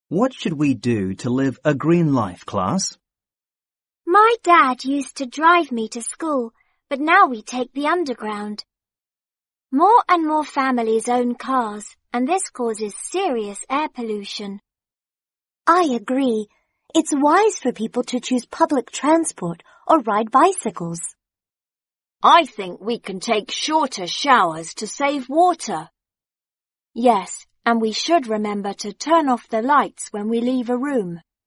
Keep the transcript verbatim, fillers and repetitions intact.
What should we do to live a green life, class? My dad used to drive me to school, but now we take the underground. More and more families own cars, and this causes serious air pollution. I agree. It's wise for people to choose public transport or ride bicycles. I think we can take shorter showers to save water. Yes, and we should remember to turn off the lights when we leave a room.